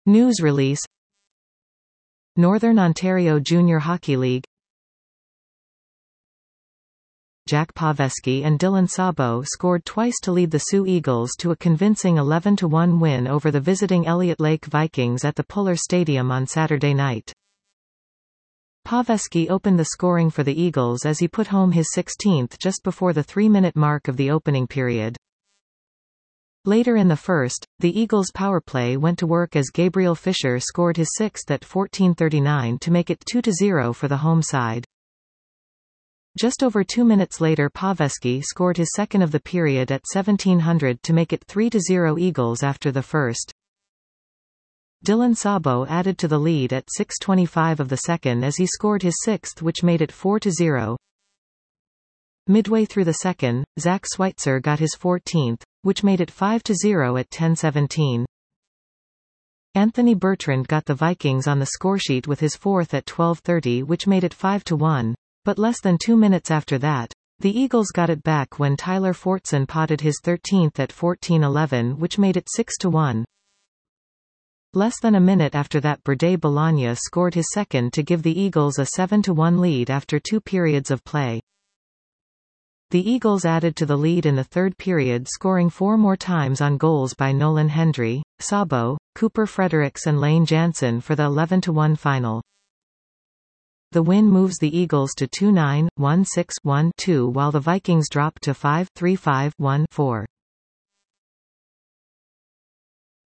News release. Northern Ontario Junior Hockey League. Jack Paveski and Dylan Sabo scored twice to lead the Sioux Eagles to a convincing 11-1 win over the visiting Elliott Lake Vikings at the Puller Stadium on Saturday night. Paveski opened the scoring for the Eagles as he put home his 16th just before the 3-minute mark of the opening period. Later in the first, the Eagles' power play went to work as Gabriel Fisher scored his 6th at 14:39 to make it 2-0 for the home side. Just over 2 minutes later, Paveski scored his second of the period at 1700 to make it 3-0 Eagles after the first. Dylan Sabo added to the lead at 6:25 of the second as he scored his 6th, which made it 4-0. Midway through the second, Zach Schweitzer got his 14th, which made it 5-0 at 10:17. Anthony Bertrand got the Vikings on the scoresheet with his 4th at 12:30, which made it 5-1. But less than 2 minutes after that, the Eagles got it back when Tyler Fortson potted his 13th at 14:11, which made it 6-1. Less than a minute after that, Berde Bologna scored his second to give the Eagles a 7-1 lead after 2 periods of play. The Eagles added to the lead in the third period, scoring 4 more times on goals by Nolan Hendry, Sabo, Cooper Fredericks and Lane Jansen for the 11-1 final. The win moves the Eagles to 2-9, 1-6, 1-2, while the Vikings drop to 5-3-5, 1-4.